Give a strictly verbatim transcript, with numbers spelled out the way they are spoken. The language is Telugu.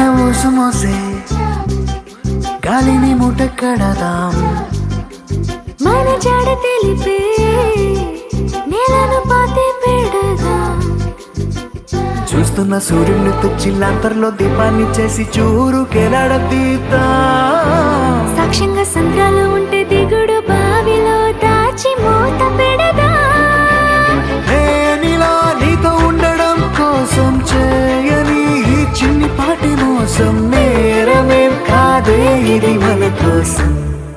ఊసు మోసే గాలిని మూట కడదాం మన జాడ తెలిపే నేలను పాతి పెడదాం చూస్తున్న సూర్యుని తెచ్చిల్లంతర్లో దీపాన్ని చేసి చూరు కెలాడదీద్దాం సాక్ష్యంగా సంద్రాలు ఉంటే దిగుడు బావిలో దాచి మూత పెడదాం నేనిలా నీతో ఉండడం కోసం చేయని ఈ చిన్ని పాటి మోసం నేరమేం కాదే ఇది మన కోసం